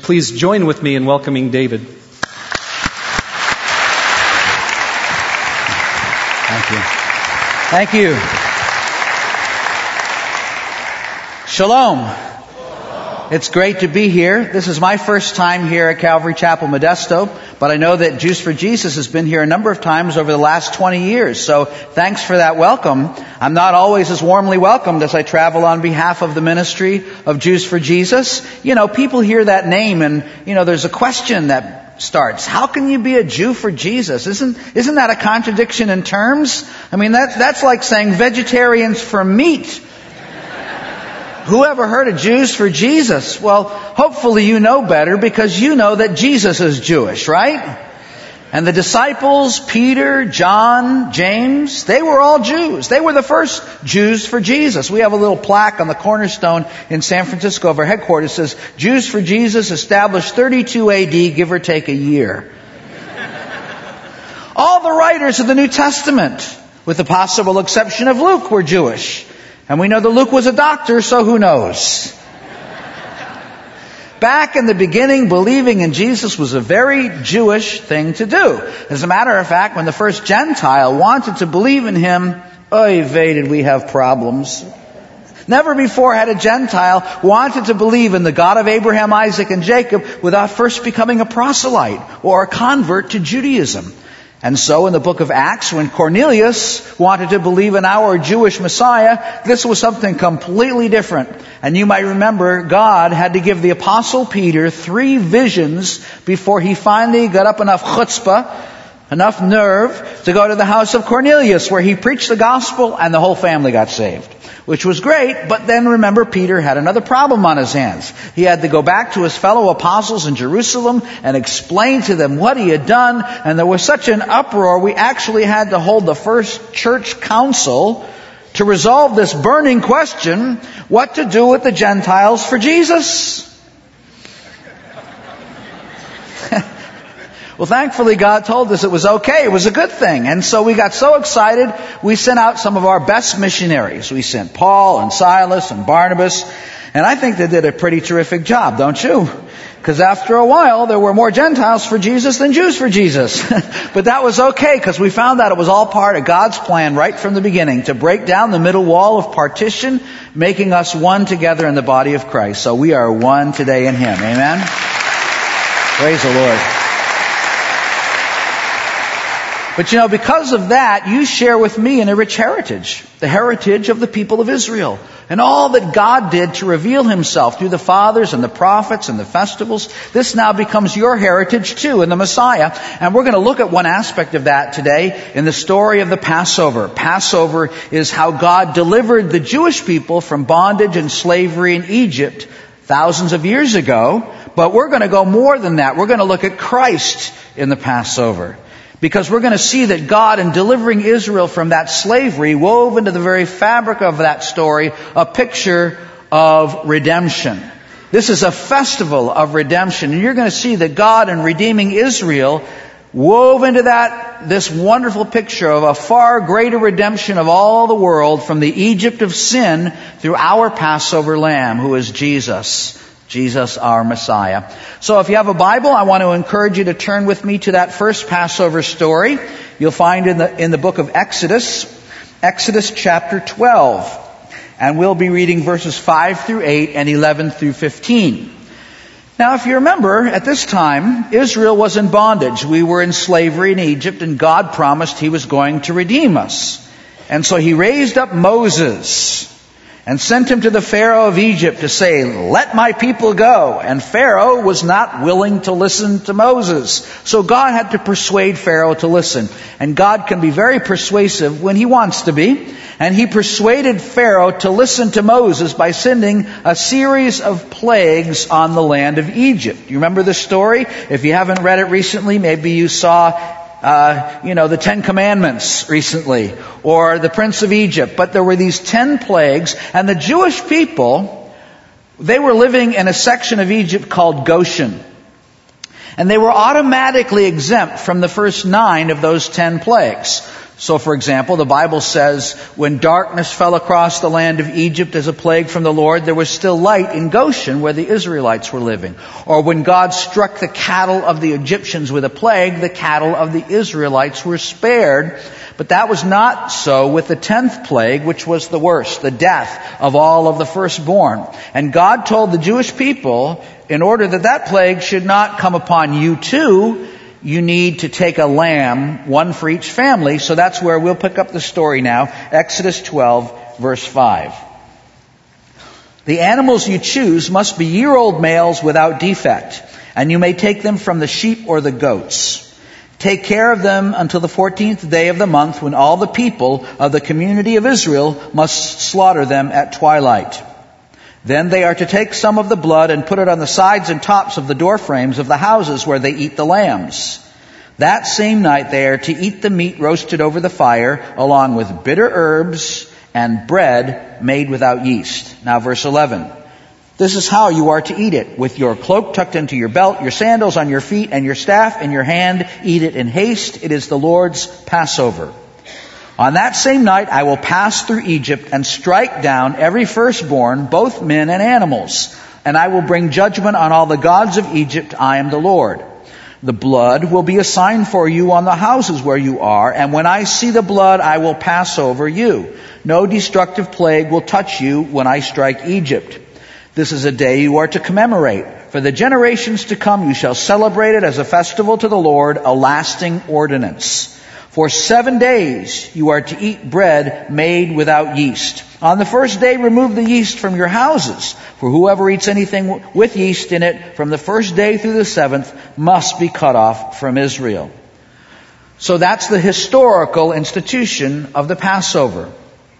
Please join with me in welcoming David. Thank you. Thank you. Shalom. It's great to be here. This is my first time here at Calvary Chapel, Modesto, but I know that Juice for Jesus has been here a number of times over the last 20 years, so thanks for that welcome. I'm not always as warmly welcomed as I travel on behalf of the ministry of Juice for Jesus. You know, people hear that name and, there's a question that starts. How can you be a Jew for Jesus? Isn't that a contradiction in terms? I mean, that's like saying vegetarians for meat. Who ever heard of Jews for Jesus? Well, hopefully you know better because you know that Jesus is Jewish, right? And the disciples, Peter, John, James, they were all Jews. They were the first Jews for Jesus. We have a little plaque on the cornerstone in San Francisco of our headquarters that says, Jews for Jesus established 32 AD, give or take a year. All the writers of the New Testament, with the possible exception of Luke, were Jewish. And we know that Luke was a doctor, so who knows? Back in the beginning, believing in Jesus was a very Jewish thing to do. As a matter of fact, when the first Gentile wanted to believe in him, oy vey, did we have problems. Never before had a Gentile wanted to believe in the God of Abraham, Isaac, and Jacob without first becoming a proselyte or a convert to Judaism. And so in the book of Acts, when Cornelius wanted to believe in our Jewish Messiah, this was something completely different. And you might remember God had to give the Apostle Peter 3 visions before he finally got up enough chutzpah, enough nerve to go to the house of Cornelius, where he preached the gospel and the whole family got saved. Which was great, but then remember Peter had another problem on his hands. He had to go back to his fellow apostles in Jerusalem and explain to them what he had done, and there was such an uproar, we actually had to hold the first church council to resolve this burning question, what to do with the Gentiles for Jesus. Well, thankfully, God told us it was okay. It was a good thing. And so we got so excited, we sent out some of our best missionaries. We sent Paul and Silas and Barnabas. And I think they did a pretty terrific job, don't you? Because after a while, there were more Gentiles for Jesus than Jews for Jesus. But that was okay, because we found out it was all part of God's plan right from the beginning, to break down the middle wall of partition, making us one together in the body of Christ. So we are one today in Him. Amen? Praise the Lord. But because of that, you share with me in a rich heritage. The heritage of the people of Israel. And all that God did to reveal Himself through the fathers and the prophets and the festivals. This now becomes your heritage too in the Messiah. And we're going to look at one aspect of that today in the story of the Passover. Passover is how God delivered the Jewish people from bondage and slavery in Egypt thousands of years ago. But we're going to go more than that. We're going to look at Christ in the Passover. Because we're going to see that God, in delivering Israel from that slavery, wove into the very fabric of that story a picture of redemption. This is a festival of redemption. And you're going to see that God, in redeeming Israel, wove into that this wonderful picture of a far greater redemption of all the world from the Egypt of sin through our Passover Lamb, who is Jesus. Jesus, our Messiah. So if you have a Bible, I want to encourage you to turn with me to that first Passover story. You'll find in the book of Exodus chapter 12. And we'll be reading verses 5 through 8 and 11 through 15. Now, if you remember, at this time, Israel was in bondage. We were in slavery in Egypt, and God promised He was going to redeem us. And so He raised up Moses and sent him to the Pharaoh of Egypt to say, let my people go. And Pharaoh was not willing to listen to Moses. So God had to persuade Pharaoh to listen. And God can be very persuasive when He wants to be. And He persuaded Pharaoh to listen to Moses by sending a series of plagues on the land of Egypt. You remember the story? If you haven't read it recently, maybe you saw the 10 Commandments recently, or the Prince of Egypt. But there were these 10 plagues, and the Jewish people, they were living in a section of Egypt called Goshen. And they were automatically exempt from the first 9 of those 10 plagues. So, for example, the Bible says, when darkness fell across the land of Egypt as a plague from the Lord, there was still light in Goshen where the Israelites were living. Or when God struck the cattle of the Egyptians with a plague, the cattle of the Israelites were spared. But that was not so with the 10th plague, which was the worst, the death of all of the firstborn. And God told the Jewish people, in order that that plague should not come upon you too, you need to take a lamb, one for each family. So that's where we'll pick up the story now. Exodus 12, verse 5. The animals you choose must be year-old males without defect, and you may take them from the sheep or the goats. Take care of them until the 14th day of the month, when all the people of the community of Israel must slaughter them at twilight. Then they are to take some of the blood and put it on the sides and tops of the door frames of the houses where they eat the lambs. That same night they are to eat the meat roasted over the fire, along with bitter herbs and bread made without yeast. Now verse 11. This is how you are to eat it: with your cloak tucked into your belt, your sandals on your feet, and your staff in your hand. Eat it in haste. It is the Lord's Passover. On that same night I will pass through Egypt and strike down every firstborn, both men and animals. And I will bring judgment on all the gods of Egypt. I am the Lord. The blood will be a sign for you on the houses where you are, and when I see the blood I will pass over you. No destructive plague will touch you when I strike Egypt. This is a day you are to commemorate. For the generations to come you shall celebrate it as a festival to the Lord, a lasting ordinance. For 7 days you are to eat bread made without yeast. On the first day remove the yeast from your houses, for whoever eats anything with yeast in it from the first day through the 7th must be cut off from Israel. So that's the historical institution of the Passover.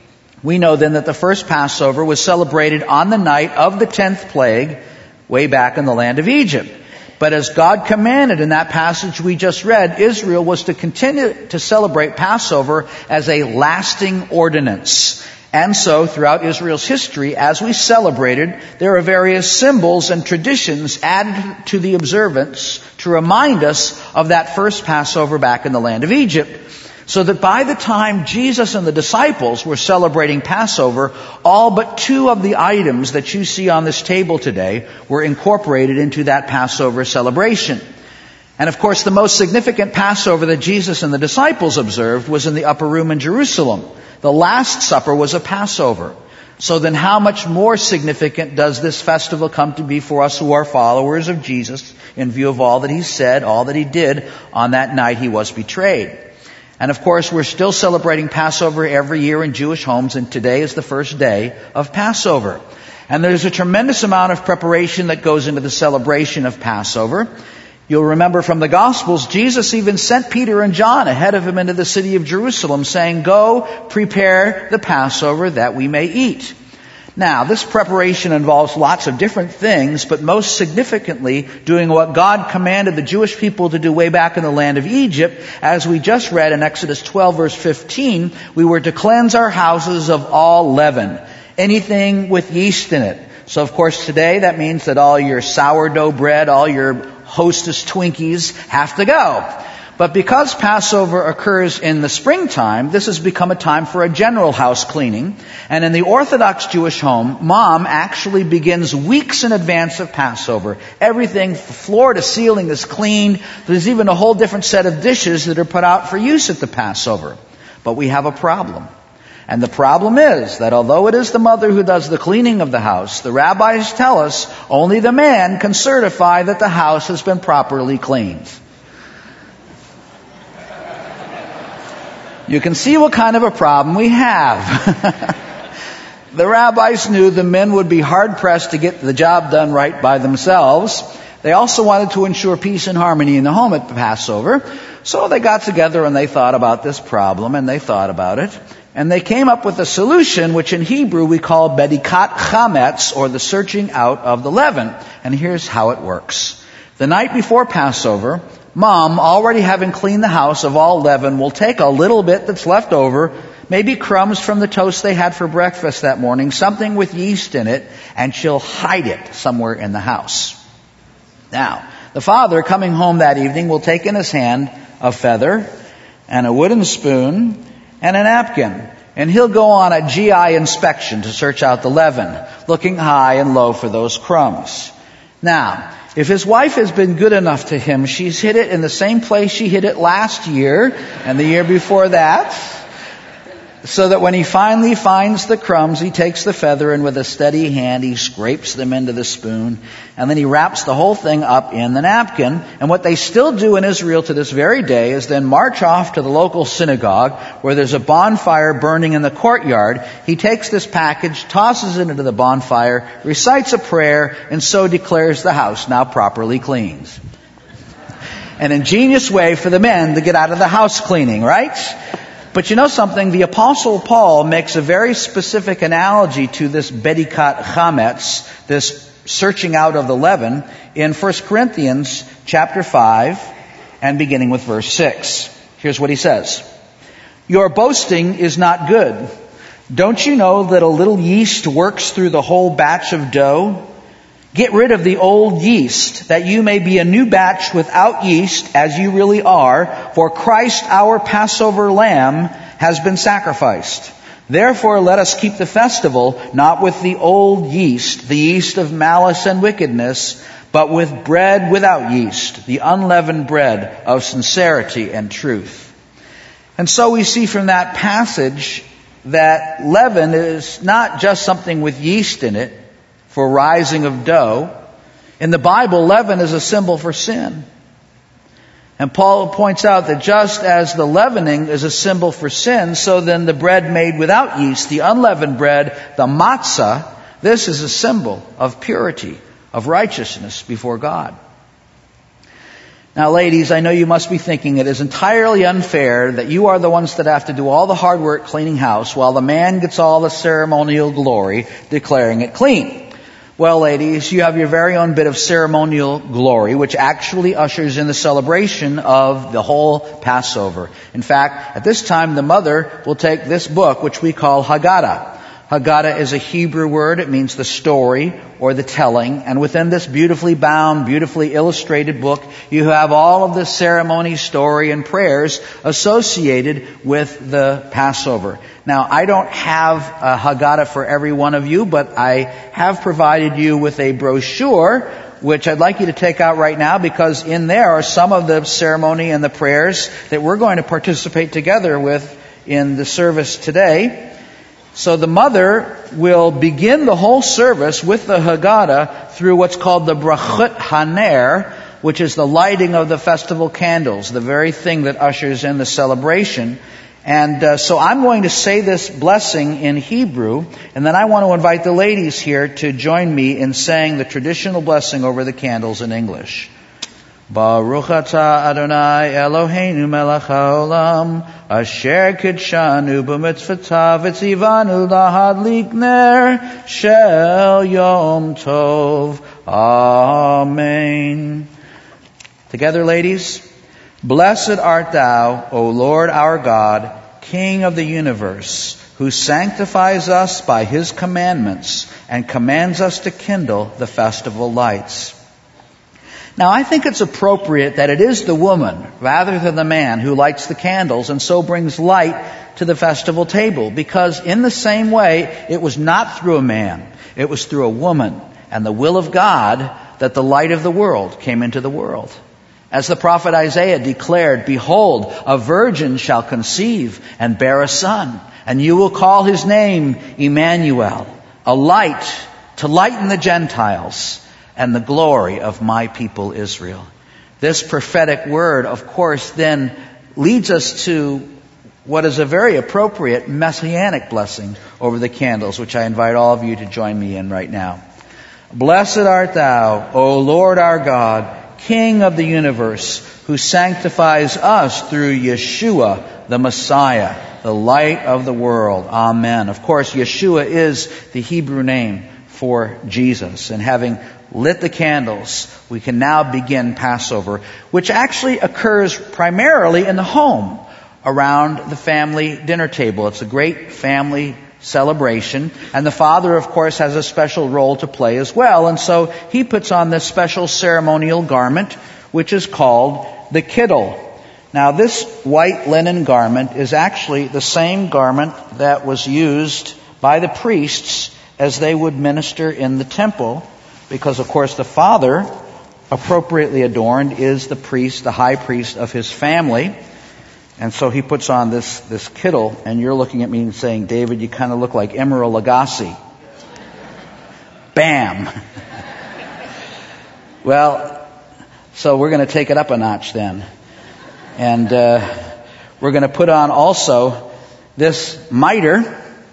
We know then that the first Passover was celebrated on the night of the 10th plague, way back in the land of Egypt. But as God commanded in that passage we just read, Israel was to continue to celebrate Passover as a lasting ordinance. And so, throughout Israel's history, as we celebrated, there are various symbols and traditions added to the observance to remind us of that first Passover back in the land of Egypt. So that by the time Jesus and the disciples were celebrating Passover, all but 2 of the items that you see on this table today were incorporated into that Passover celebration. And of course, the most significant Passover that Jesus and the disciples observed was in the upper room in Jerusalem. The Last Supper was a Passover. So then how much more significant does this festival come to be for us who are followers of Jesus in view of all that he said, all that he did on that night he was betrayed? And of course, we're still celebrating Passover every year in Jewish homes, and today is the first day of Passover. And there's a tremendous amount of preparation that goes into the celebration of Passover. You'll remember from the Gospels, Jesus even sent Peter and John ahead of him into the city of Jerusalem, saying, "Go, prepare the Passover that we may eat." Now, this preparation involves lots of different things, but most significantly doing what God commanded the Jewish people to do way back in the land of Egypt. As we just read in Exodus 12 verse 15, we were to cleanse our houses of all leaven, anything with yeast in it. So of course today that means that all your sourdough bread, all your Hostess Twinkies have to go. But because Passover occurs in the springtime, this has become a time for a general house cleaning. And in the Orthodox Jewish home, Mom actually begins weeks in advance of Passover. Everything, floor to ceiling, is cleaned. There's even a whole different set of dishes that are put out for use at the Passover. But we have a problem. And the problem is that although it is the mother who does the cleaning of the house, the rabbis tell us only the man can certify that the house has been properly cleaned. You can see what kind of a problem we have. The rabbis knew the men would be hard-pressed to get the job done right by themselves. They also wanted to ensure peace and harmony in the home at the Passover. So they got together and they thought about this problem, and they thought about it. And they came up with a solution, which in Hebrew we call bedikat chametz, or the searching out of the leaven. And here's how it works. The night before Passover, Mom, already having cleaned the house of all leaven, will take a little bit that's left over, maybe crumbs from the toast they had for breakfast that morning, something with yeast in it, and she'll hide it somewhere in the house. Now, the father, coming home that evening, will take in his hand a feather and a wooden spoon and a napkin. And he'll go on a GI inspection to search out the leaven, looking high and low for those crumbs. Now, if his wife has been good enough to him, she's hid it in the same place she hid it last year and the year before that, so that when he finally finds the crumbs, he takes the feather and with a steady hand he scrapes them into the spoon, and then he wraps the whole thing up in the napkin. And what they still do in Israel to this very day is then march off to the local synagogue where there's a bonfire burning in the courtyard. He takes this package, tosses it into the bonfire, recites a prayer, and so declares the house now properly cleaned. An ingenious way for the men to get out of the house cleaning, right? But you know something? The Apostle Paul makes a very specific analogy to this bedikat chametz, this searching out of the leaven, in 1 Corinthians chapter 5 and beginning with verse 6. Here's what he says. Your boasting is not good. Don't you know that a little yeast works through the whole batch of dough? Get rid of the old yeast, that you may be a new batch without yeast, as you really are, for Christ our Passover lamb has been sacrificed. Therefore let us keep the festival, not with the old yeast, the yeast of malice and wickedness, but with bread without yeast, the unleavened bread of sincerity and truth. And so we see from that passage that leaven is not just something with yeast in it, for rising of dough. In the Bible, leaven is a symbol for sin. And Paul points out that just as the leavening is a symbol for sin, so then the bread made without yeast, the unleavened bread, the matzah, this is a symbol of purity, of righteousness before God. Now, ladies, I know you must be thinking it is entirely unfair that you are the ones that have to do all the hard work cleaning house, while the man gets all the ceremonial glory declaring it clean. Well, ladies, you have your very own bit of ceremonial glory, which actually ushers in the celebration of the whole Passover. In fact, at this time, the mother will take this book, which we call Haggadah. Haggadah is a Hebrew word. It means the story or the telling. And within this beautifully bound, beautifully illustrated book, you have all of the ceremony, story, and prayers associated with the Passover. Now, I don't have a Haggadah for every one of you, but I have provided you with a brochure, which I'd like you to take out right now, because in there are some of the ceremony and the prayers that we're going to participate together with in the service today. So the mother will begin the whole service with the Haggadah through what's called the Brachot Haner, which is the lighting of the festival candles, the very thing that ushers in the celebration. And so I'm going to say this blessing in Hebrew, and then I want to invite the ladies here to join me in saying the traditional blessing over the candles in English. Baruch atah Adonai Eloheinu melech haolam, asher kidshanu b'mitzvotav v'tzivanu lahadlik ner shel yom tov. Amen. Together, ladies. Blessed art thou, O Lord our God, King of the universe, who sanctifies us by his commandments and commands us to kindle the festival lights. Now, I think it's appropriate that it is the woman, rather than the man, who lights the candles and so brings light to the festival table, because in the same way, it was not through a man, it was through a woman and the will of God that the light of the world came into the world. As the prophet Isaiah declared, behold, a virgin shall conceive and bear a son, and you will call his name Emmanuel, a light to lighten the Gentiles and the glory of my people Israel. This prophetic word, of course, then leads us to what is a very appropriate messianic blessing over the candles, which I invite all of you to join me in right now. Blessed art thou, O Lord our God, King of the universe, who sanctifies us through Yeshua, the Messiah, the light of the world. Amen. Of course, Yeshua is the Hebrew name for Jesus. And having lit the candles, we can now begin Passover, which actually occurs primarily in the home around the family dinner table. It's a great family celebration, and the father, of course, has a special role to play as well, and so he puts on this special ceremonial garment, which is called the kiddle. Now, this white linen garment is actually the same garment that was used by the priests as they would minister in the temple, because, of course, the father, appropriately adorned, is the priest, the high priest of his family. And so he puts on this kittle, and you're looking at me and saying, David, you kind of look like Emeril Lagasse. Bam! Well, so we're going to take it up a notch then. And we're going to put on also this mitre,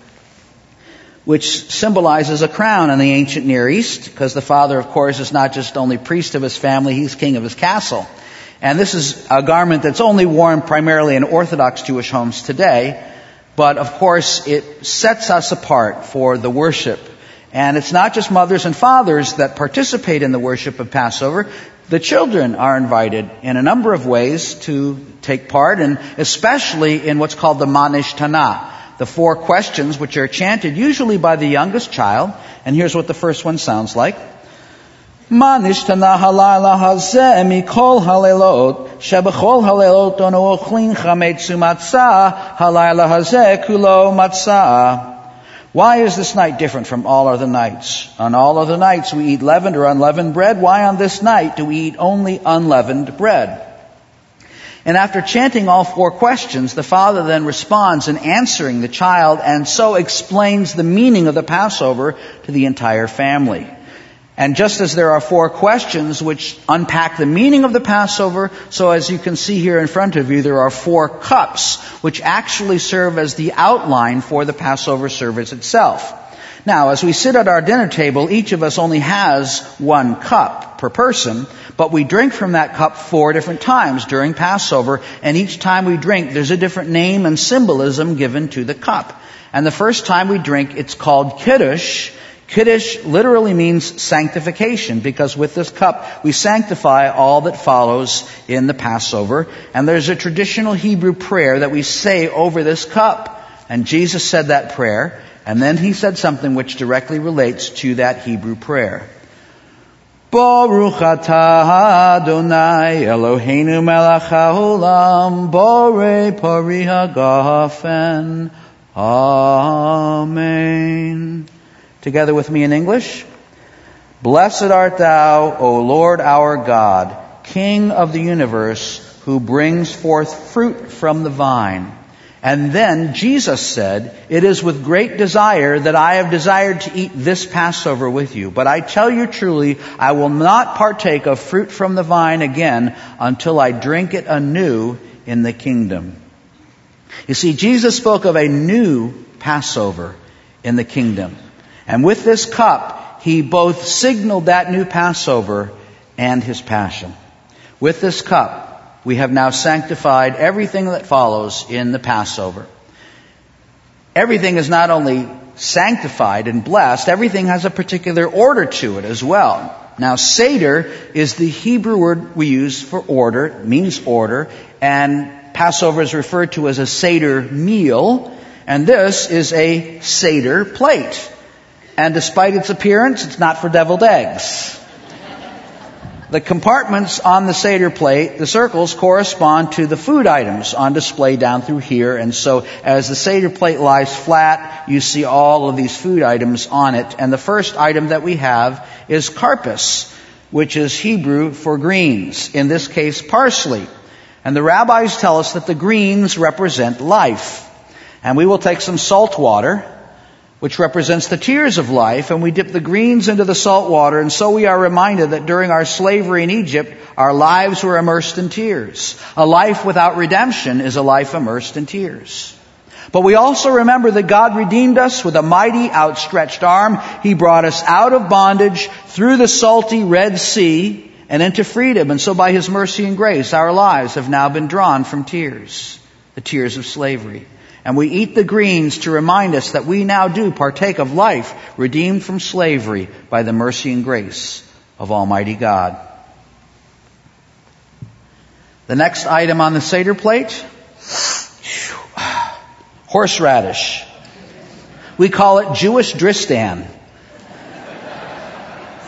which symbolizes a crown in the ancient Near East, because the father, of course, is not just only priest of his family, he's king of his castle. And this is a garment that's only worn primarily in Orthodox Jewish homes today, but of course it sets us apart for the worship. And it's not just mothers and fathers that participate in the worship of Passover. The children are invited in a number of ways to take part, and especially in what's called the Manishtana, the 4 questions which are chanted usually by the youngest child. And here's what the first one sounds like. Manishtana halayla hazeh mikol halelot shebechol halelot onu ochlin chametzu matzah halayla hazeh kulo matzah. Why is this night different from all other nights? On all other nights we eat leavened or unleavened bread. Why on this night do we eat only unleavened bread? And after chanting all 4 questions, the father then responds in answering the child, and so explains the meaning of the Passover to the entire family. And just as there are 4 questions which unpack the meaning of the Passover, so as you can see here in front of you, there are 4 cups which actually serve as the outline for the Passover service itself. Now, as we sit at our dinner table, each of us only has 1 cup per person, but we drink from that cup 4 different times during Passover, and each time we drink, there's a different name and symbolism given to the cup. And the first time we drink, it's called Kiddush. Kiddush literally means sanctification, because with this cup we sanctify all that follows in the Passover. And there's a traditional Hebrew prayer that we say over this cup. And Jesus said that prayer, and then he said something which directly relates to that Hebrew prayer. Baruch atah Adonai Eloheinu melech haolam borei pari hagafen. Amen. Together with me in English. Blessed art thou, O Lord our God, King of the universe, who brings forth fruit from the vine. And then Jesus said, it is with great desire that I have desired to eat this Passover with you. But I tell you truly, I will not partake of fruit from the vine again until I drink it anew in the kingdom. You see, Jesus spoke of a new Passover in the kingdom. And with this cup, he both signaled that new Passover and his passion. With this cup, we have now sanctified everything that follows in the Passover. Everything is not only sanctified and blessed, everything has a particular order to it as well. Now, Seder is the Hebrew word we use for order. It means order. And Passover is referred to as a Seder meal. And this is a Seder plate. And despite its appearance, it's not for deviled eggs. The compartments on the Seder plate, the circles, correspond to the food items on display down through here. And so as the Seder plate lies flat, you see all of these food items on it. And the first item that we have is karpas, which is Hebrew for greens, in this case parsley. And the rabbis tell us that the greens represent life. And we will take some salt water, which represents the tears of life, and we dip the greens into the salt water, and so we are reminded that during our slavery in Egypt, our lives were immersed in tears. A life without redemption is a life immersed in tears. But we also remember that God redeemed us with a mighty outstretched arm. He brought us out of bondage through the salty Red Sea and into freedom, and so by His mercy and grace, our lives have now been drawn from tears, the tears of slavery. And we eat the greens to remind us that we now do partake of life redeemed from slavery by the mercy and grace of Almighty God. The next item on the Seder plate, horseradish. We call it Jewish Dristan.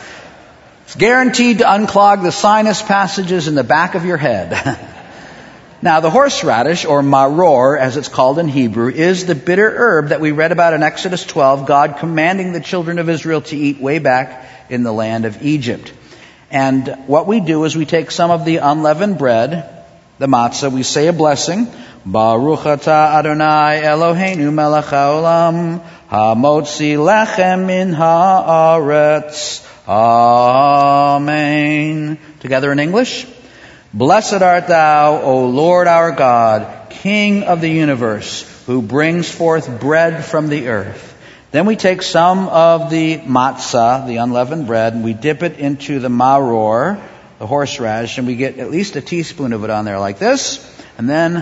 It's guaranteed to unclog the sinus passages in the back of your head. Now, the horseradish, or maror, as it's called in Hebrew, is the bitter herb that we read about in Exodus 12, God commanding the children of Israel to eat way back in the land of Egypt. And what we do is we take some of the unleavened bread, the matzah, we say a blessing, Baruch atah Adonai Eloheinu melech haolam, hamotzi lechem min haaretz. Amen. Together in English. Blessed art thou, O Lord our God, King of the universe, who brings forth bread from the earth. Then we take some of the matzah, the unleavened bread, and we dip it into the maror, the horseradish, and we get at least a teaspoon of it on there like this. And then,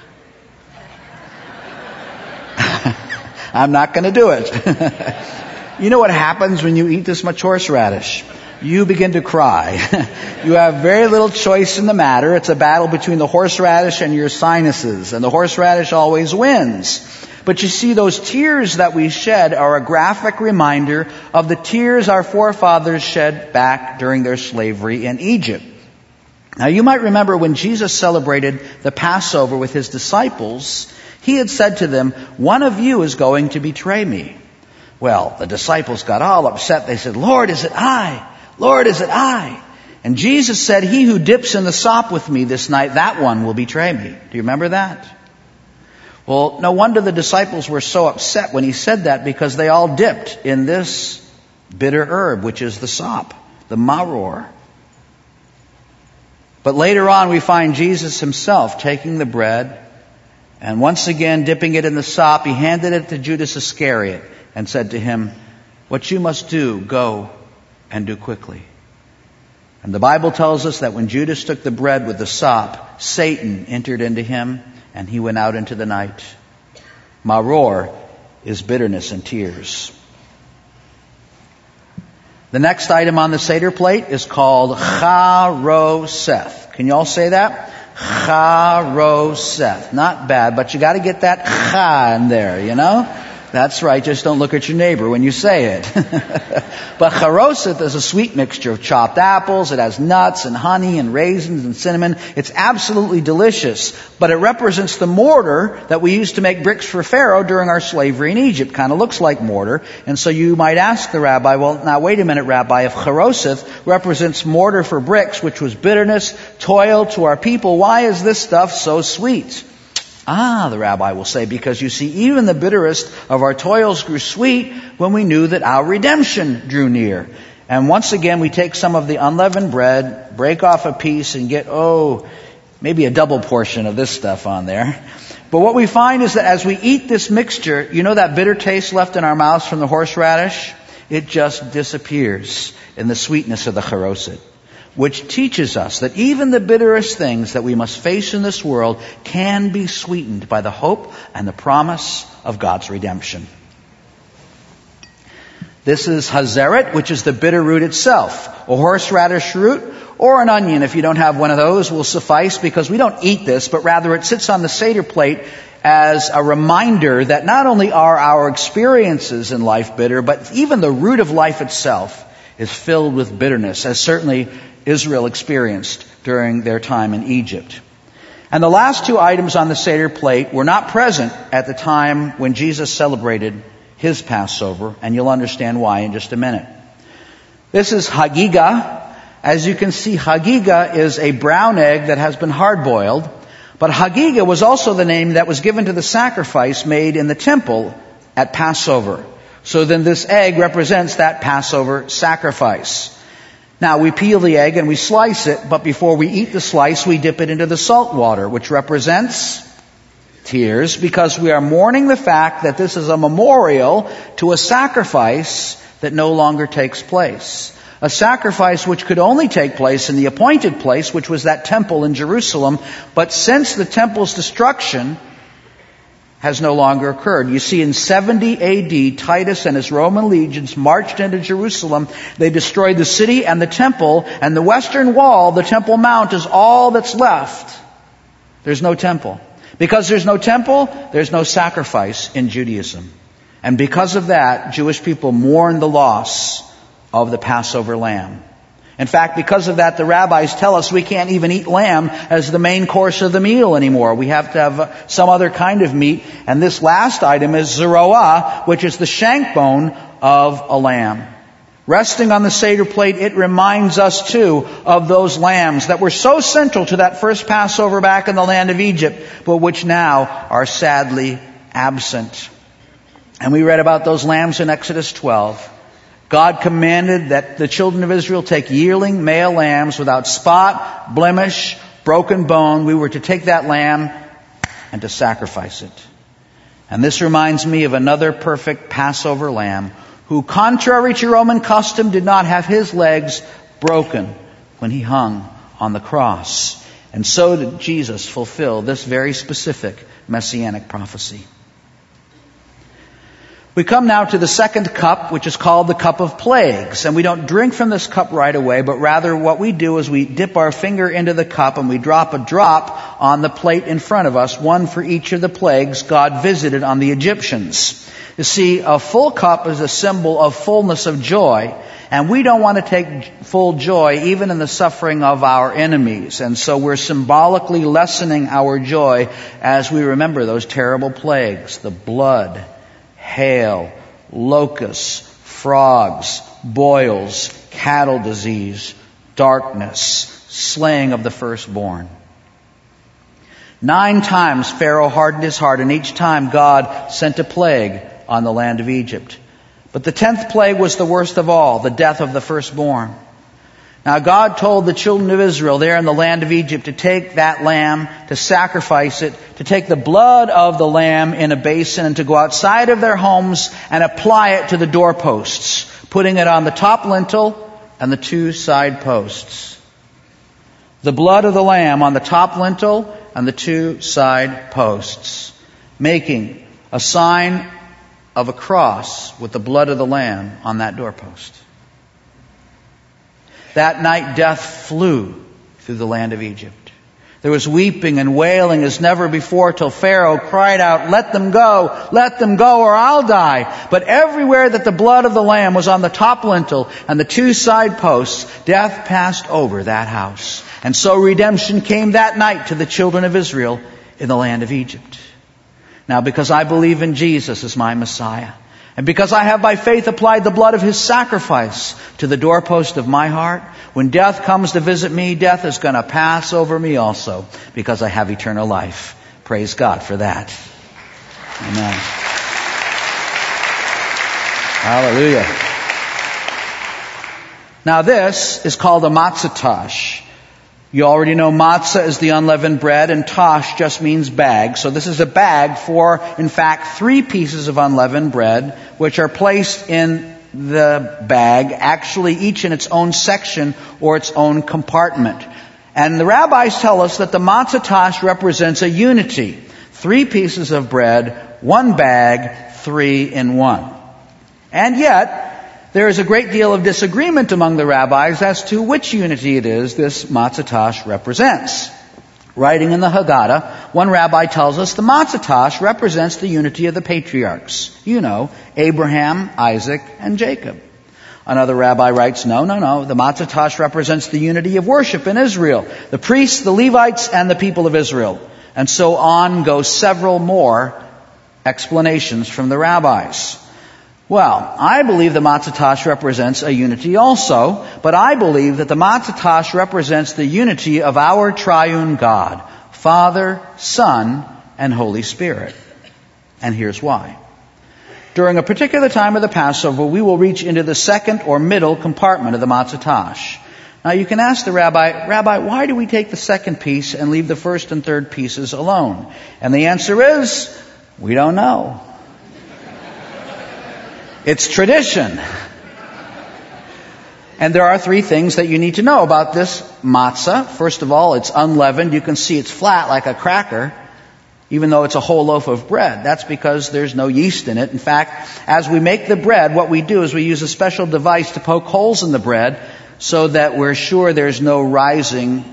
I'm not going to do it. You know what happens when you eat this much horseradish? You begin to cry. You have very little choice in the matter. It's a battle between the horseradish and your sinuses, and the horseradish always wins. But you see, those tears that we shed are a graphic reminder of the tears our forefathers shed back during their slavery in Egypt. Now, you might remember when Jesus celebrated the Passover with his disciples, he had said to them, "One of you is going to betray me." Well, the disciples got all upset. They said, "Lord, is it I? Lord, is it I?" And Jesus said, "He who dips in the sop with me this night, that one will betray me." Do you remember that? Well, no wonder the disciples were so upset when he said that, because they all dipped in this bitter herb, which is the sop, the maror. But later on we find Jesus himself taking the bread and once again dipping it in the sop. He handed it to Judas Iscariot and said to him, "What you must do, go and do quickly." And the Bible tells us that when Judas took the bread with the sop, Satan entered into him and he went out into the night. Maror is bitterness and tears. The next item on the Seder plate is called charoseth. Can you all say that? Charoseth. Not bad, but you got to get that cha in there, you know? That's right, just don't look at your neighbor when you say it. But charoseth is a sweet mixture of chopped apples. It has nuts and honey and raisins and cinnamon. It's absolutely delicious, but it represents the mortar that we used to make bricks for Pharaoh during our slavery in Egypt. Kind of looks like mortar. And so you might ask the rabbi, well, now wait a minute, Rabbi, if charoseth represents mortar for bricks, which was bitterness, toil to our people, why is this stuff so sweet? Ah, the rabbi will say, because you see, even the bitterest of our toils grew sweet when we knew that our redemption drew near. And once again, we take some of the unleavened bread, break off a piece, and get, maybe a double portion of this stuff on there. But what we find is that as we eat this mixture, you know that bitter taste left in our mouths from the horseradish? It just disappears in the sweetness of the charoseth, which teaches us that even the bitterest things that we must face in this world can be sweetened by the hope and the promise of God's redemption. This is hazeret, which is the bitter root itself. A horseradish root or an onion, if you don't have one of those, will suffice, because we don't eat this, but rather it sits on the Seder plate as a reminder that not only are our experiences in life bitter, but even the root of life itself is filled with bitterness, as certainly Israel experienced during their time in Egypt. And the last two items on the Seder plate were not present at the time when Jesus celebrated his Passover, and you'll understand why in just a minute. This is Hagigah. As you can see, Hagigah is a brown egg that has been hard-boiled, but Hagigah was also the name that was given to the sacrifice made in the temple at Passover. So then this egg represents that Passover sacrifice. Now, we peel the egg and we slice it, but before we eat the slice, we dip it into the salt water, which represents tears, because we are mourning the fact that this is a memorial to a sacrifice that no longer takes place. A sacrifice which could only take place in the appointed place, which was that temple in Jerusalem. But since the temple's destruction has no longer occurred. You see, in 70 AD, Titus and his Roman legions marched into Jerusalem. They destroyed the city and the temple, and the western wall, the Temple Mount, is all that's left. There's no temple. Because there's no temple, there's no sacrifice in Judaism. And because of that, Jewish people mourn the loss of the Passover lamb. In fact, because of that, the rabbis tell us we can't even eat lamb as the main course of the meal anymore. We have to have some other kind of meat. And this last item is zeroah, which is the shank bone of a lamb. Resting on the Seder plate, it reminds us too of those lambs that were so central to that first Passover back in the land of Egypt, but which now are sadly absent. And we read about those lambs in Exodus 12. God commanded that the children of Israel take yearling male lambs without spot, blemish, broken bone. We were to take that lamb and to sacrifice it. And this reminds me of another perfect Passover lamb who, contrary to Roman custom, did not have his legs broken when he hung on the cross. And so did Jesus fulfill this very specific messianic prophecy. We come now to the second cup, which is called the cup of plagues. And we don't drink from this cup right away, but rather what we do is we dip our finger into the cup and we drop a drop on the plate in front of us, one for each of the plagues God visited on the Egyptians. You see, a full cup is a symbol of fullness of joy, and we don't want to take full joy even in the suffering of our enemies. And so we're symbolically lessening our joy as we remember those terrible plagues, the blood, hail, locusts, frogs, boils, cattle disease, darkness, slaying of the firstborn. 9 times Pharaoh hardened his heart, and each time God sent a plague on the land of Egypt. But the 10th plague was the worst of all, the death of the firstborn. Now God told the children of Israel there in the land of Egypt to take that lamb, to sacrifice it, to take the blood of the lamb in a basin and to go outside of their homes and apply it to the doorposts, putting it on the top lintel and the 2 side posts. The blood of the lamb on the top lintel and the 2 side posts, making a sign of a cross with the blood of the lamb on that doorpost. That night death flew through the land of Egypt. There was weeping and wailing as never before till Pharaoh cried out, let them go, or I'll die. But everywhere that the blood of the lamb was on the top lintel and the 2 side posts, death passed over that house. And so redemption came that night to the children of Israel in the land of Egypt. Now, because I believe in Jesus as my Messiah, and because I have by faith applied the blood of His sacrifice to the doorpost of my heart, when death comes to visit me, death is going to pass over me also, because I have eternal life. Praise God for that. Amen. Hallelujah. Now this is called a matzah tash. You already know matzah is the unleavened bread, and tash just means bag. So this is a bag for, in fact, 3 pieces of unleavened bread, which are placed in the bag, actually each in its own section or its own compartment. And the rabbis tell us that the matzah tash represents a unity. 3 pieces of bread, 1 bag, 3 in 1. And yet, there is a great deal of disagreement among the rabbis as to which unity it is this matzah tash represents. Writing in the Haggadah, one rabbi tells us the matzah tash represents the unity of the patriarchs. You know, Abraham, Isaac, and Jacob. Another rabbi writes, no, the matzah tash represents the unity of worship in Israel, the priests, the Levites, and the people of Israel. And so on go several more explanations from the rabbis. Well, I believe the matzah tash represents a unity also, but I believe that the matzah tash represents the unity of our triune God, Father, Son, and Holy Spirit. And here's why. During a particular time of the Passover, we will reach into the second or middle compartment of the matzah tash. Now you can ask the Rabbi, why do we take the second piece and leave the first and third pieces alone? And the answer is, we don't know. It's tradition. And there are 3 things that you need to know about this matzah. First of all, it's unleavened. You can see it's flat like a cracker, even though it's a whole loaf of bread. That's because there's no yeast in it. In fact, as we make the bread, what we do is we use a special device to poke holes in the bread so that we're sure there's no rising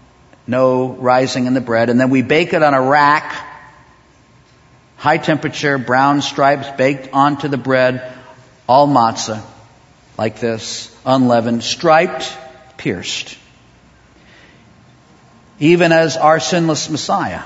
in the bread. And then we bake it on a rack, high temperature, brown stripes baked onto the bread, all matzah, like this, unleavened, striped, pierced. Even as our sinless Messiah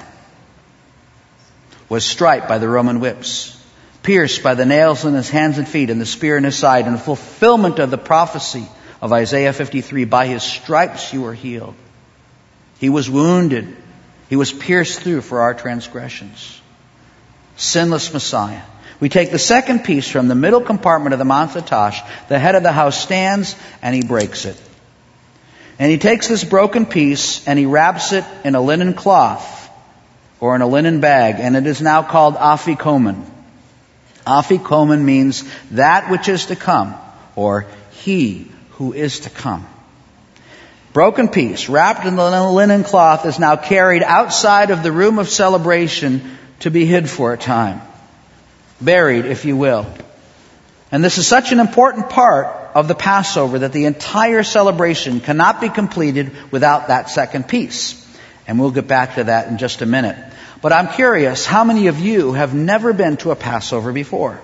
was striped by the Roman whips, pierced by the nails in his hands and feet and the spear in his side, in fulfillment of the prophecy of Isaiah 53, by his stripes you were healed. He was wounded. He was pierced through for our transgressions. Sinless Messiah. We take the second piece from the middle compartment of the Mount Hatash. The head of the house stands and he breaks it. And he takes this broken piece and he wraps it in a linen cloth or in a linen bag, and it is now called afikomen. Afikomen means that which is to come, or he who is to come. Broken piece, wrapped in the linen cloth, is now carried outside of the room of celebration to be hid for a time. Buried, if you will. And this is such an important part of the Passover that the entire celebration cannot be completed without that second piece. And we'll get back to that in just a minute. But I'm curious, how many of you have never been to a Passover before?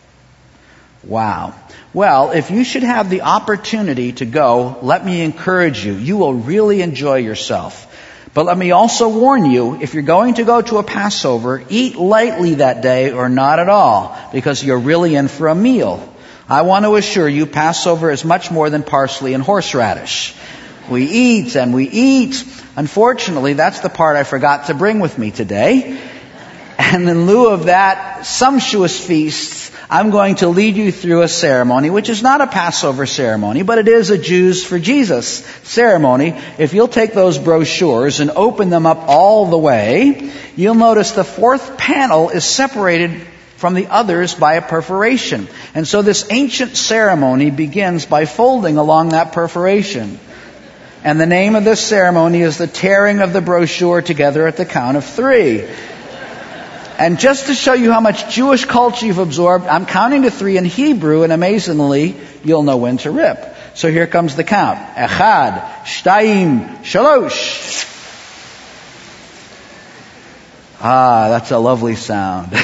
Wow. Well, if you should have the opportunity to go, let me encourage you. You will really enjoy yourself. But let me also warn you, if you're going to go to a Passover, eat lightly that day or not at all, because you're really in for a meal. I want to assure you, Passover is much more than parsley and horseradish. We eat and we eat. Unfortunately, that's the part I forgot to bring with me today. And in lieu of that sumptuous feast, I'm going to lead you through a ceremony, which is not a Passover ceremony, but it is a Jews for Jesus ceremony. If you'll take those brochures and open them up all the way, you'll notice the fourth panel is separated from the others by a perforation. And so this ancient ceremony begins by folding along that perforation. And the name of this ceremony is the tearing of the brochure together at the count of 3. And just to show you how much Jewish culture you've absorbed, I'm counting to 3 in Hebrew, and amazingly, you'll know when to rip. So here comes the count. Echad, Shtayim, Shalosh. Ah, that's a lovely sound.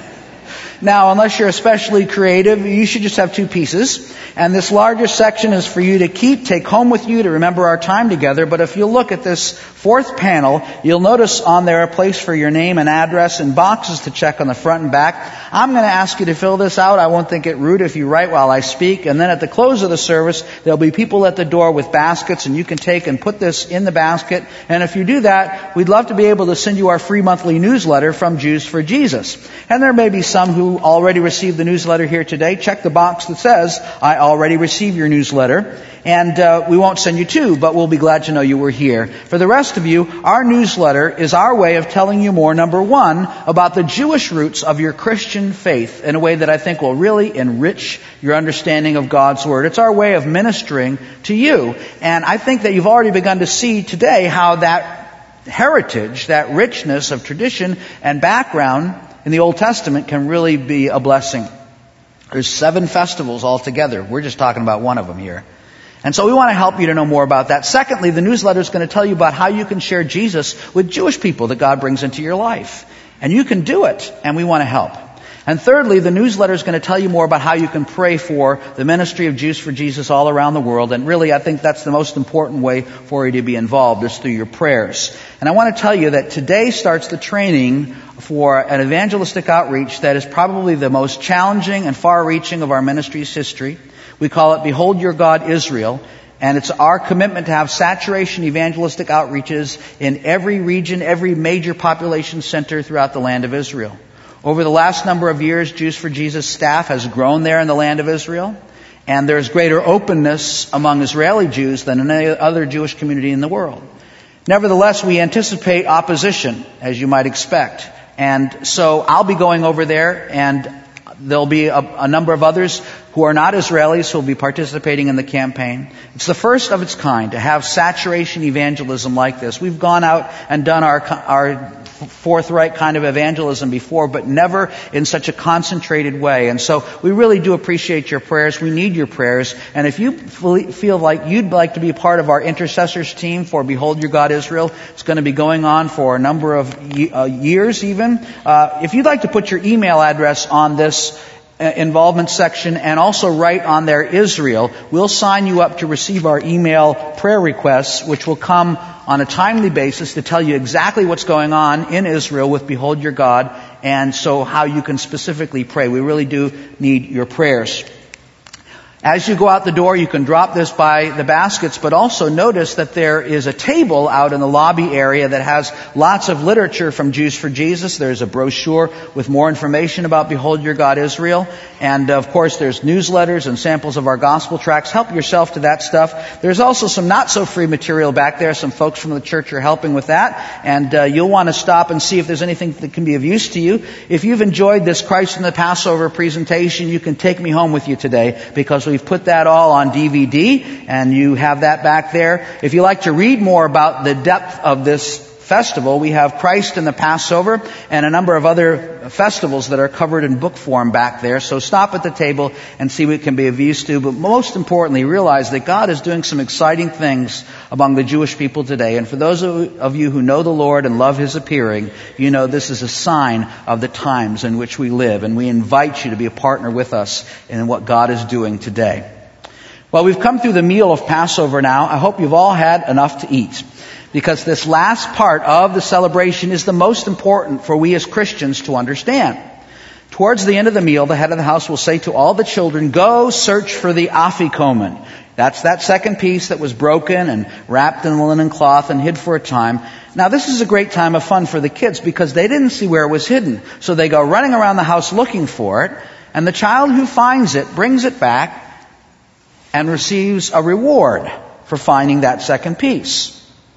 Now, unless you're especially creative, you should just have 2 pieces. And this larger section is for you to take home with you to remember our time together. But if you look at this fourth panel, you'll notice on there a place for your name and address and boxes to check on the front and back. I'm going to ask you to fill this out. I won't think it rude if you write while I speak. And then at the close of the service, there'll be people at the door with baskets, and you can take and put this in the basket. And if you do that, we'd love to be able to send you our free monthly newsletter from Jews for Jesus. And there may be some who already received the newsletter here today. Check the box that says, I already received your newsletter. And we won't send you 2, but we'll be glad to know you were here. For the rest of you, our newsletter is our way of telling you more, number 1, about the Jewish roots of your Christian faith in a way that I think will really enrich your understanding of God's Word. It's our way of ministering to you. And I think that you've already begun to see today how that heritage, that richness of tradition and background in the Old Testament can really be a blessing. There's 7 festivals altogether. We're just talking about one of them here. And so we want to help you to know more about that. Secondly, the newsletter is going to tell you about how you can share Jesus with Jewish people that God brings into your life. And you can do it, and we want to help. And thirdly, the newsletter is going to tell you more about how you can pray for the ministry of Jews for Jesus all around the world. And really, I think that's the most important way for you to be involved, is through your prayers. And I want to tell you that today starts the training for an evangelistic outreach that is probably the most challenging and far-reaching of our ministry's history. We call it Behold Your God Israel. And it's our commitment to have saturation evangelistic outreaches in every region, every major population center throughout the land of Israel. Over the last number of years, Jews for Jesus staff has grown there in the land of Israel. And there's greater openness among Israeli Jews than in any other Jewish community in the world. Nevertheless, we anticipate opposition, as you might expect. And so I'll be going over there, and there'll be a number of others who are not Israelis who will be participating in the campaign. It's the first of its kind to have saturation evangelism like this. We've gone out and done our forthright kind of evangelism before, but never in such a concentrated way. And so we really do appreciate your prayers. We need your prayers. And if you feel like you'd like to be part of our intercessors team for Behold Your God Israel, it's going to be going on for a number of years even. If you'd like to put your email address on this involvement section and also right on there Israel. We'll sign you up to receive our email prayer requests, which will come on a timely basis to tell you exactly what's going on in Israel with Behold Your God, and so how you can specifically pray. We really do need your prayers. As you go out the door, you can drop this by the baskets, but also notice that there is a table out in the lobby area that has lots of literature from Jews for Jesus. There's a brochure with more information about Behold Your God Israel. And of course, there's newsletters and samples of our gospel tracts. Help yourself to that stuff. There's also some not so free material back there. Some folks from the church are helping with that. And you'll want to stop and see if there's anything that can be of use to you. If you've enjoyed this Christ in the Passover presentation, you can take me home with you today, because we've put that all on DVD, and you have that back there. If you like to read more about the depth of this festival, we have Christ in the Passover and a number of other festivals that are covered in book form back there. So stop at the table and see what can be of use to. But most importantly, realize that God is doing some exciting things among the Jewish people today. And for those of you who know the Lord and love His appearing, you know this is a sign of the times in which we live. And we invite you to be a partner with us in what God is doing today. Well, we've come through the meal of Passover now. I hope you've all had enough to eat, because this last part of the celebration is the most important for we as Christians to understand. Towards the end of the meal, the head of the house will say to all the children, "Go search for the afikomen." That's that second piece that was broken and wrapped in a linen cloth and hid for a time. Now, this is a great time of fun for the kids, because they didn't see where it was hidden. So they go running around the house looking for it, and the child who finds it brings it back and receives a reward for finding that second piece.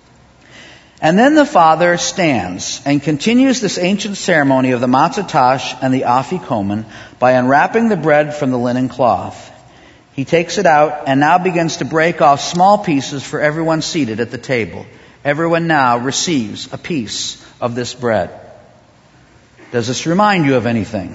And then the father stands and continues this ancient ceremony of the matzah tash and the afikomen by unwrapping the bread from the linen cloth. He takes it out and now begins to break off small pieces for everyone seated at the table. Everyone now receives a piece of this bread. Does this remind you of anything?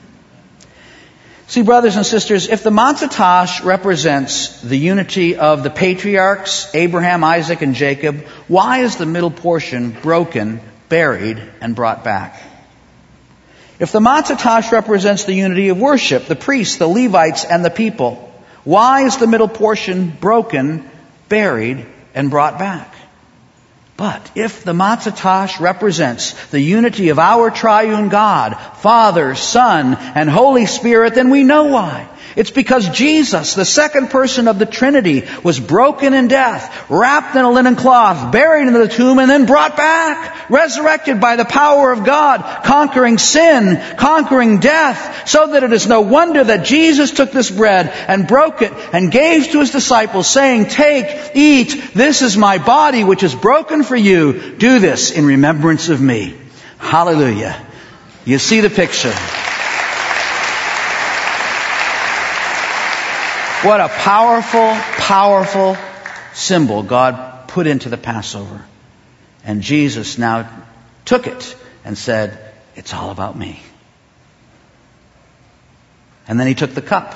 See, brothers and sisters, if the matzah tash represents the unity of the patriarchs, Abraham, Isaac, and Jacob, why is the middle portion broken, buried, and brought back? If the matzah tash represents the unity of worship, the priests, the Levites, and the people, why is the middle portion broken, buried, and brought back? But if the matzah tash represents the unity of our triune God, Father, Son, and Holy Spirit, then we know why. It's because Jesus, the second person of the Trinity, was broken in death, wrapped in a linen cloth, buried in the tomb, and then brought back, resurrected by the power of God, conquering sin, conquering death, so that it is no wonder that Jesus took this bread and broke it and gave to His disciples, saying, "Take, eat, this is my body which is broken for you. Do this in remembrance of me." Hallelujah. You see the picture. What a powerful, powerful symbol God put into the Passover. And Jesus now took it and said, "It's all about me." And then He took the cup.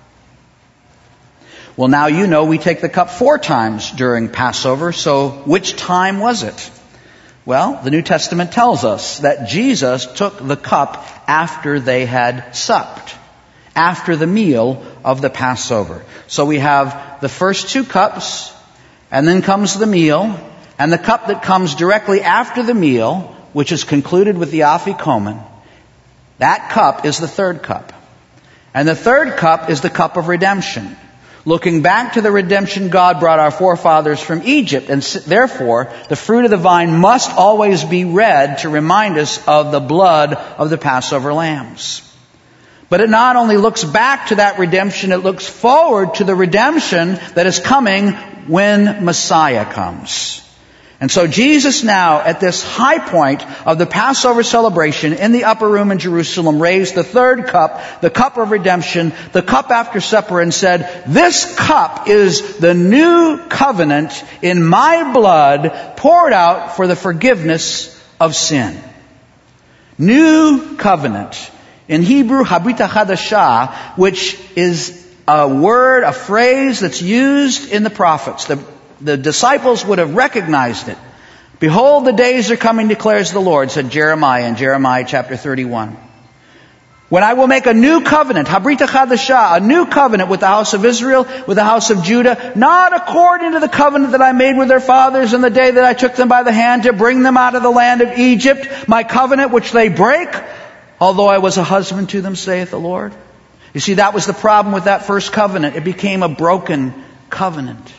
Well, now you know we take the cup 4 times during Passover, so which time was it? Well, the New Testament tells us that Jesus took the cup after they had supped, after the meal of the Passover. So we have the first 2 cups, and then comes the meal, and the cup that comes directly after the meal, which is concluded with the afikomen, that cup is the 3rd cup. And the 3rd cup is the cup of redemption, looking back to the redemption God brought our forefathers from Egypt. And therefore, the fruit of the vine must always be read to remind us of the blood of the Passover lambs. But it not only looks back to that redemption, it looks forward to the redemption that is coming when Messiah comes. And so Jesus now, at this high point of the Passover celebration in the upper room in Jerusalem, raised the 3rd cup, the cup of redemption, the cup after supper, and said, "This cup is the new covenant in my blood, poured out for the forgiveness of sin." New covenant. In Hebrew, Habrit HaChadashah, which is a word, a phrase that's used in the prophets. The disciples would have recognized it. "Behold, the days are coming, declares the Lord," said Jeremiah in Jeremiah chapter 31. When I will make a new covenant, Habrita Chadashah, a new covenant with the house of Israel, with the house of Judah, not according to the covenant that I made with their fathers in the day that I took them by the hand to bring them out of the land of Egypt, my covenant which they break, although I was a husband to them, saith the Lord. You see, that was the problem with that first covenant. It became a broken covenant.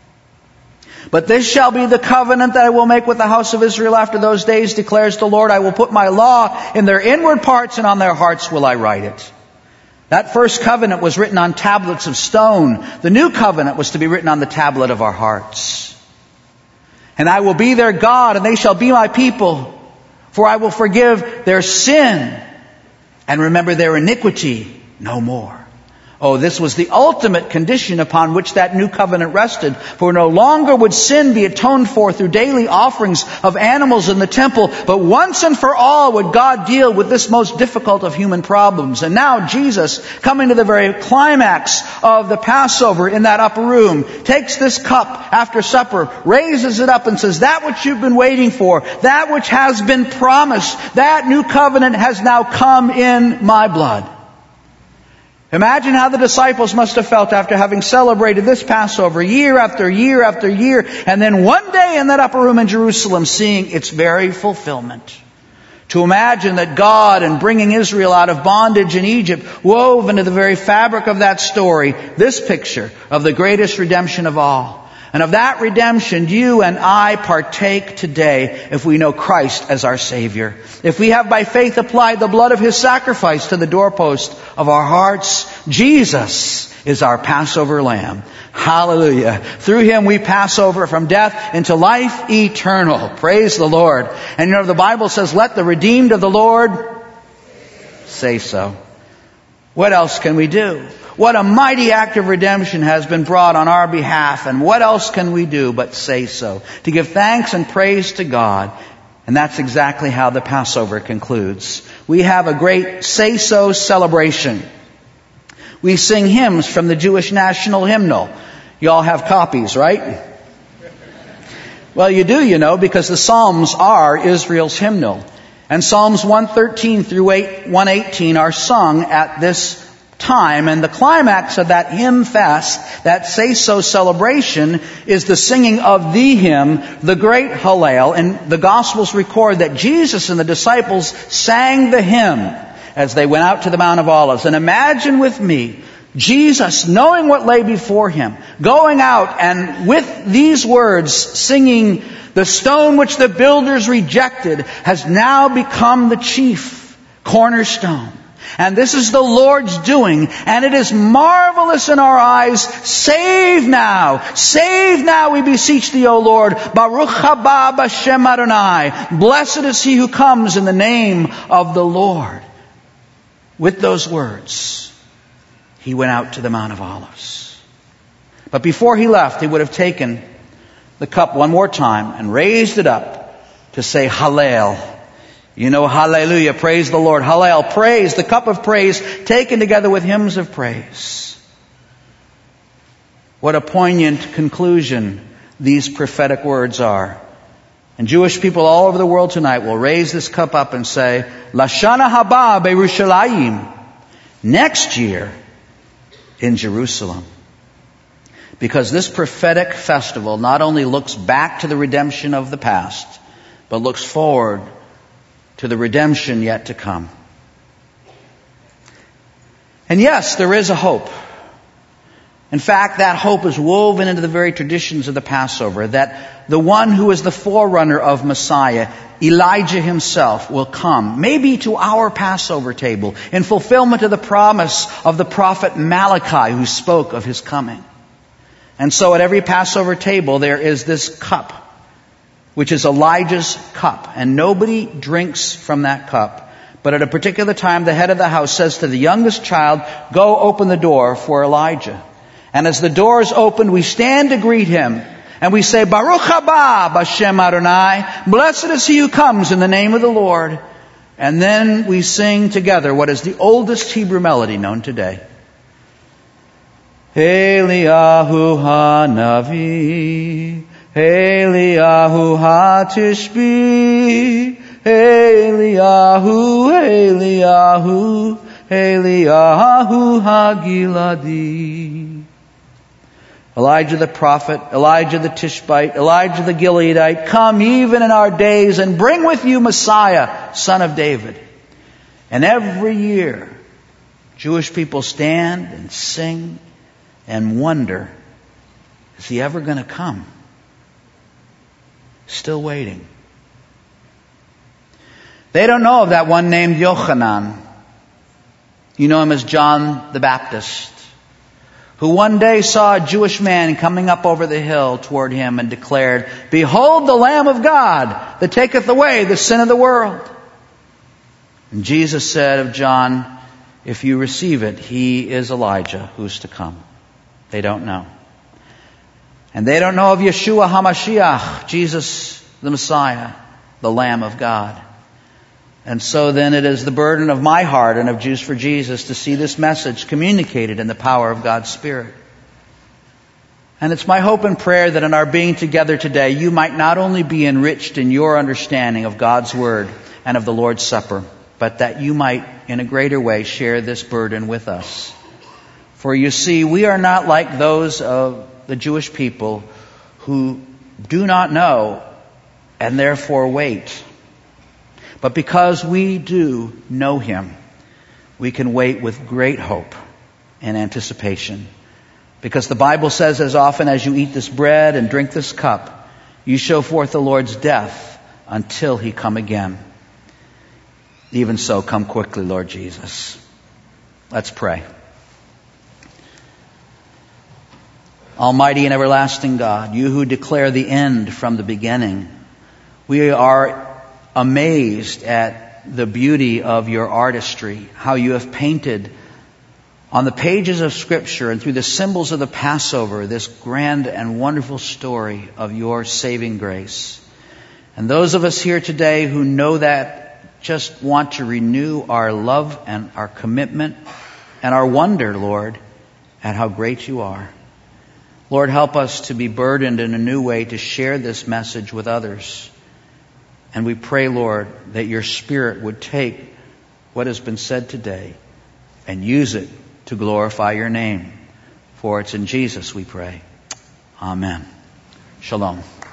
But this shall be the covenant that I will make with the house of Israel after those days, declares the Lord. I will put my law in their inward parts, and on their hearts will I write it. That first covenant was written on tablets of stone. The new covenant was to be written on the tablet of our hearts. And I will be their God, and they shall be my people. For I will forgive their sin and remember their iniquity no more. Oh, this was the ultimate condition upon which that new covenant rested. For no longer would sin be atoned for through daily offerings of animals in the temple, but once and for all would God deal with this most difficult of human problems. And now Jesus, coming to the very climax of the Passover in that upper room, takes this cup after supper, raises it up and says, that which you've been waiting for, that which has been promised, that new covenant has now come in my blood. Imagine how the disciples must have felt after having celebrated this Passover year after year after year, and then one day in that upper room in Jerusalem seeing its very fulfillment. To imagine that God, in bringing Israel out of bondage in Egypt, wove into the very fabric of that story this picture of the greatest redemption of all. And of that redemption, you and I partake today if we know Christ as our Savior. If we have by faith applied the blood of His sacrifice to the doorpost of our hearts, Jesus is our Passover Lamb. Hallelujah. Through Him we pass over from death into life eternal. Praise the Lord. And you know, the Bible says, let the redeemed of the Lord say so. What else can we do? What a mighty act of redemption has been brought on our behalf. And what else can we do but say so? To give thanks and praise to God. And that's exactly how the Passover concludes. We have a great say-so celebration. We sing hymns from the Jewish national hymnal. You all have copies, right? Well, you do, you know, because the Psalms are Israel's hymnal. And Psalms 113 through 118 are sung at this time, and the climax of that hymn fest, that say-so celebration, is the singing of the hymn, the great Hallel. And the Gospels record that Jesus and the disciples sang the hymn as they went out to the Mount of Olives. And imagine with me, Jesus, knowing what lay before Him, going out and with these words singing, the stone which the builders rejected has now become the chief cornerstone. And this is the Lord's doing, and it is marvelous in our eyes. Save now, we beseech Thee, O Lord. Baruch haba b'shem Adonai. Blessed is he who comes in the name of the Lord. With those words, He went out to the Mount of Olives. But before He left, He would have taken the cup one more time and raised it up to say Hallel. You know, hallelujah, praise the Lord. Hallel, praise, the cup of praise, taken together with hymns of praise. What a poignant conclusion these prophetic words are. And Jewish people all over the world tonight will raise this cup up and say, Lashana haba beYerushalayim. Next year in Jerusalem. Because this prophetic festival not only looks back to the redemption of the past, but looks forward to the redemption yet to come. And yes, there is a hope. In fact, that hope is woven into the very traditions of the Passover, that the one who is the forerunner of Messiah, Elijah himself, will come, maybe to our Passover table, in fulfillment of the promise of the prophet Malachi, who spoke of his coming. And so at every Passover table there is this cup, which is Elijah's cup. And nobody drinks from that cup. But at a particular time, the head of the house says to the youngest child, go open the door for Elijah. And as the door is opened, we stand to greet him. And we say, Baruch haba b'shem Adonai. Blessed is he who comes in the name of the Lord. And then we sing together what is the oldest Hebrew melody known today. Eliyahu hanavi. Eliyahu ha-tishbi, Eliyahu, Eliyahu, Eliyahu Hagiladi. Elijah the prophet, Elijah the Tishbite, Elijah the Gileadite, come even in our days and bring with you Messiah, son of David. And every year, Jewish people stand and sing and wonder, is he ever going to come? Still waiting. They don't know of that one named Yochanan. You know him as John the Baptist, who one day saw a Jewish man coming up over the hill toward him and declared, "Behold the Lamb of God that taketh away the sin of the world." And Jesus said of John, if you receive it, he is Elijah who's to come. They don't know. And they don't know of Yeshua HaMashiach, Jesus the Messiah, the Lamb of God. And so then it is the burden of my heart and of Jews for Jesus to see this message communicated in the power of God's Spirit. And it's my hope and prayer that in our being together today, you might not only be enriched in your understanding of God's Word and of the Lord's Supper, but that you might in a greater way share this burden with us. For you see, we are not like those of the Jewish people who do not know and therefore wait. But because we do know Him, we can wait with great hope and anticipation. Because the Bible says, as often as you eat this bread and drink this cup, you show forth the Lord's death until He come again. Even so, come quickly, Lord Jesus. Let's pray. Almighty and everlasting God, you who declare the end from the beginning, we are amazed at the beauty of your artistry, how you have painted on the pages of Scripture and through the symbols of the Passover this grand and wonderful story of your saving grace. And those of us here today who know that just want to renew our love and our commitment and our wonder, Lord, at how great you are. Lord, help us to be burdened in a new way to share this message with others. And we pray, Lord, that your Spirit would take what has been said today and use it to glorify your name. For it's in Jesus we pray. Amen. Shalom.